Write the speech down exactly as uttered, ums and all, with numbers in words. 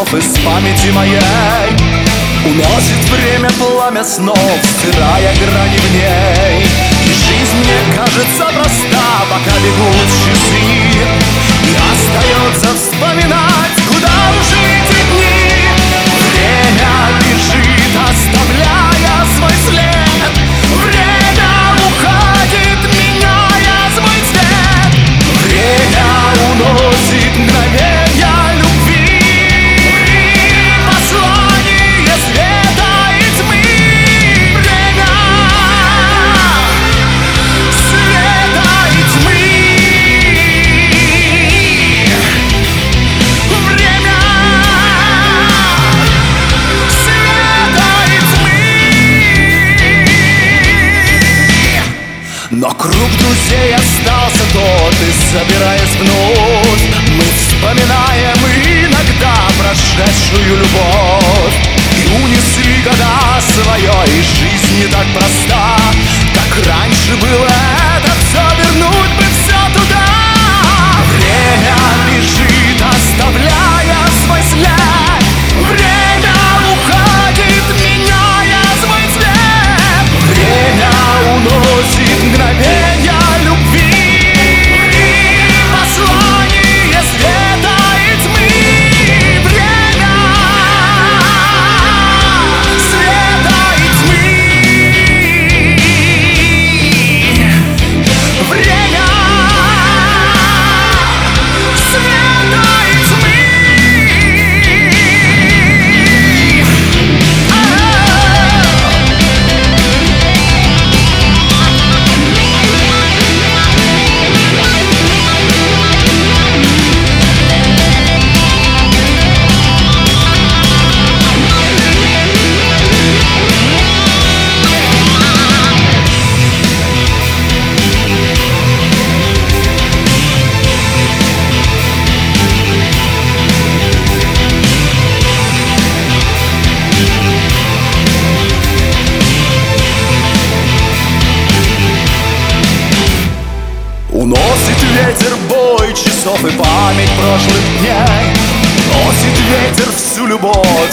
часов из памяти моей уносит время пламя снов, стирая грани в ней. И жизнь мне кажется проста, пока бегут часы, и остается вспоминать, куда ушли эти дни. Время бежит, оставляя свой след. Время уходит, меняя свой цвет. Время уносит мгновенья любви, послание света и тьмы. Время света и тьмы. Время света и тьмы. Но круг друзей остался тот, и собираясь вновь, мы вспоминаем иногда прошедшую любовь. И унесли года свое, и жизнь не так проста, как раньше было это все, вернуть бы все туда. Время бежит, оставляя свой след. Время уходит, меняя свой цвет. Время уносит мгновенья любви, послание света и тьмы. Время света и тьмы. Время света и тьмы. Уносит ветер бой часов и память прошлых дней. Носит ветер всю любовь